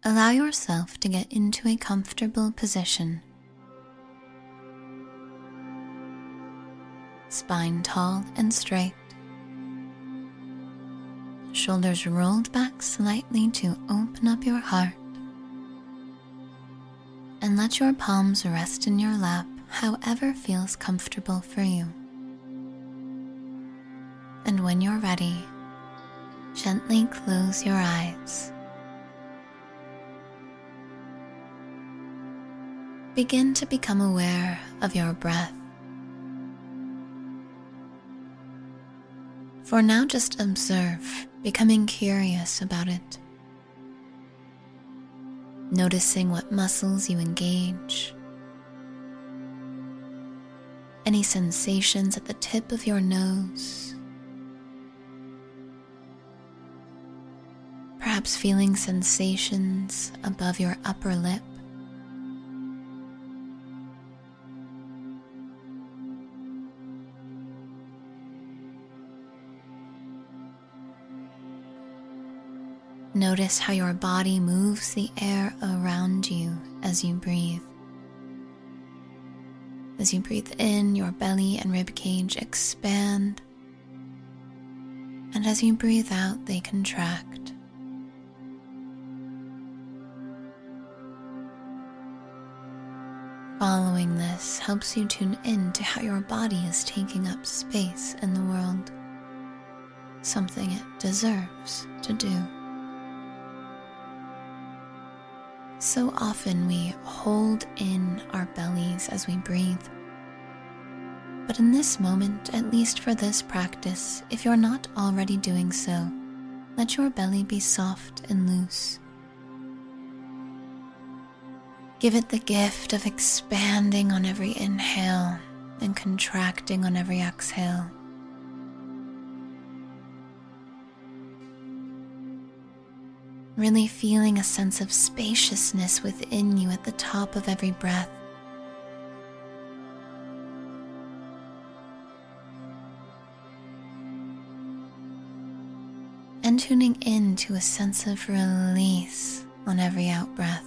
allow yourself to get into a comfortable position. Spine tall and straight. Shoulders rolled back slightly to open up your heart. And let your palms rest in your lap, however feels comfortable for you. And when you're ready, gently close your eyes. Begin to become aware of your breath. For now, just observe, becoming curious about it. Noticing what muscles you engage. Any sensations at the tip of your nose. Perhaps feeling sensations above your upper lip. Notice how your body moves the air around you as you breathe. As you breathe in, your belly and ribcage expand, and as you breathe out, they contract. Following this helps you tune in to how your body is taking up space in the world, something it deserves to do. So often we hold in our bellies as we breathe. But in this moment, at least for this practice, if you're not already doing so, let your belly be soft and loose. Give it the gift of expanding on every inhale and contracting on every exhale. Really feeling a sense of spaciousness within you at the top of every breath. And tuning in to a sense of release on every out-breath.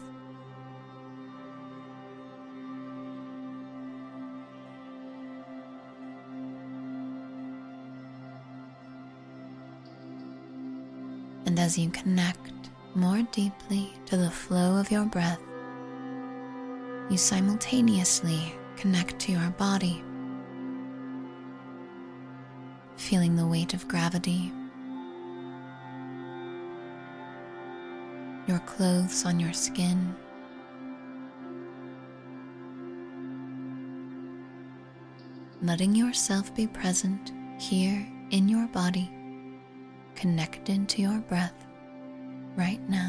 And as you connect more deeply to the flow of your breath, you simultaneously connect to your body, feeling the weight of gravity, your clothes on your skin, letting yourself be present here in your body, connected to your breath right now.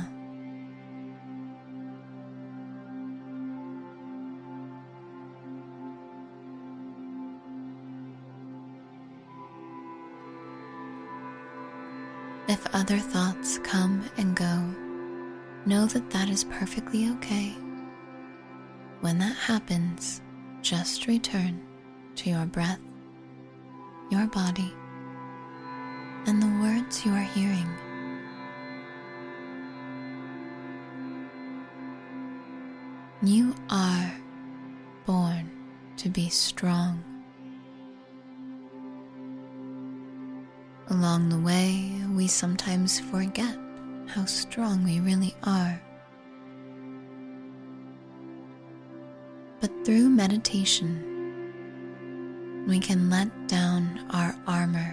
If other thoughts come and go, know that that is perfectly okay. When that happens, just return to your breath, your body, and the words you are hearing. You are born to be strong. Along the way, we sometimes forget how strong we really are. But through meditation, we can let down our armor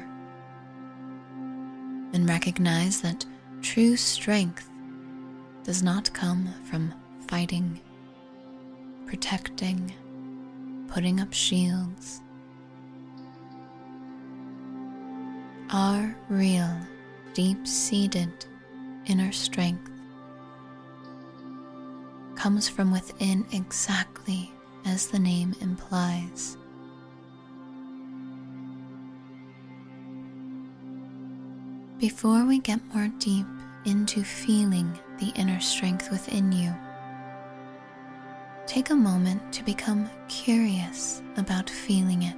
and recognize that true strength does not come from fighting, protecting, putting up shields. Our real, deep-seated inner strength comes from within, exactly as the name implies. Before we get more deep into feeling the inner strength within you, take a moment to become curious about feeling it.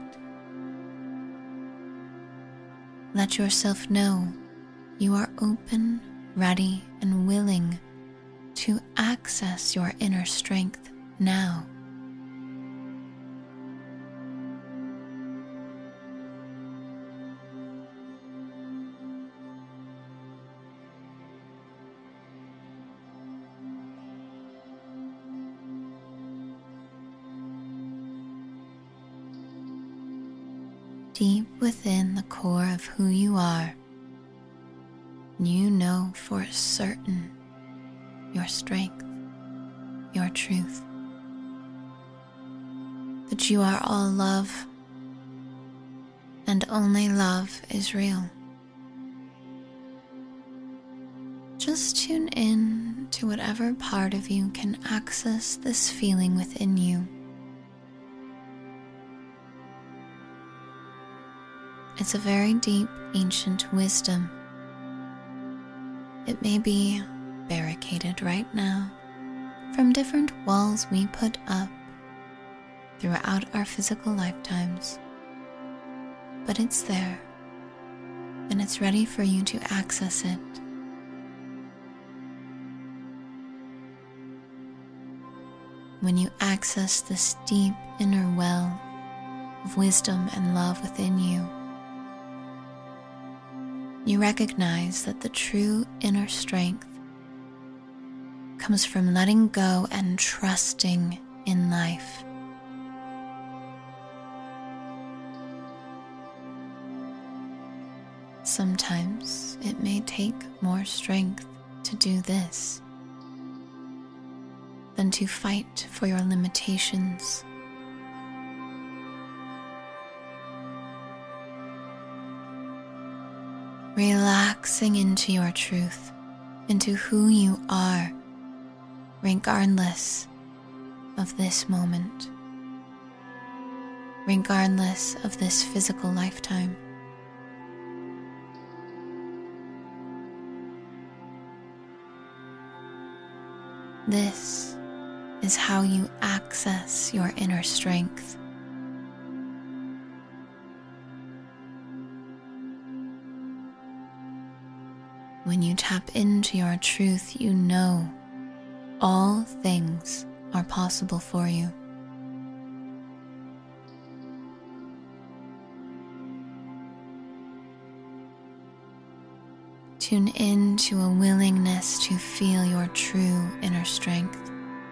Let yourself know you are open, ready, and willing to access your inner strength now. Deep within the core of who you are, you know for certain your strength, your truth, that you are all love, and only love is real. Just tune in to whatever part of you can access this feeling within you. It's a very deep, ancient wisdom. It may be barricaded right now from different walls we put up throughout our physical lifetimes, but it's there, and it's ready for you to access it. When you access this deep inner well of wisdom and love within you, you recognize that the true inner strength comes from letting go and trusting in life. Sometimes it may take more strength to do this than to fight for your limitations. Relaxing into your truth, into who you are, regardless of this moment, regardless of this physical lifetime. This is how you access your inner strength. When you tap into your truth, you know all things are possible for you. Tune in to a willingness to feel your true inner strength.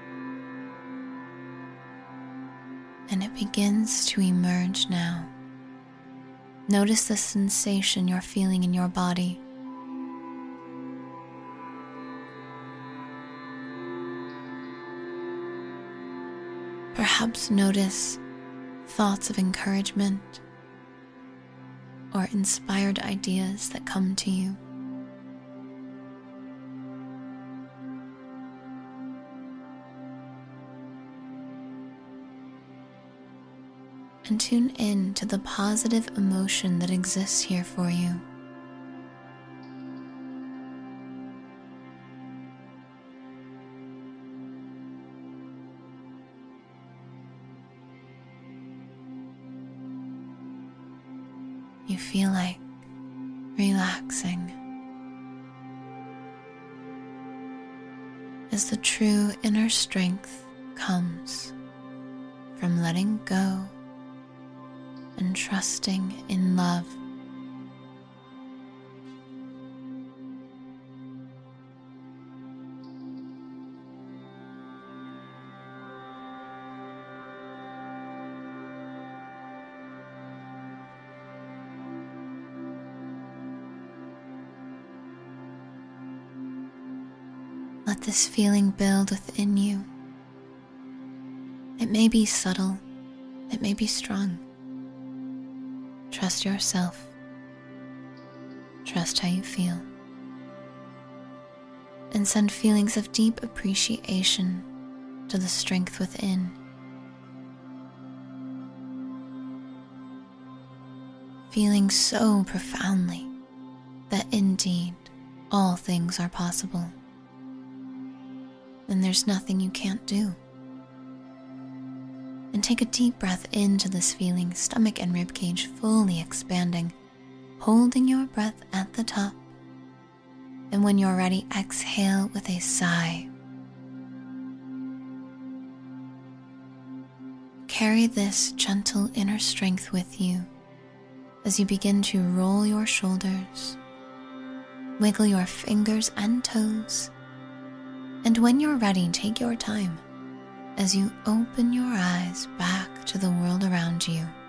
And it begins to emerge now. Notice the sensation you're feeling in your body. Perhaps notice thoughts of encouragement or inspired ideas that come to you. And tune in to the positive emotion that exists here for you. You feel like relaxing as the true inner strength comes from letting go and trusting in love. Let this feeling build within you. It may be subtle, it may be strong. Trust yourself. Trust how you feel. And send feelings of deep appreciation to the strength within. Feeling so profoundly that indeed all things are possible. And there's nothing you can't do. And take a deep breath into this feeling, stomach and ribcage fully expanding, holding your breath at the top. And when you're ready, exhale with a sigh, carry this gentle inner strength with you as you begin to roll your shoulders, wiggle your fingers and toes, and when you're ready, take your time as you open your eyes back to the world around you.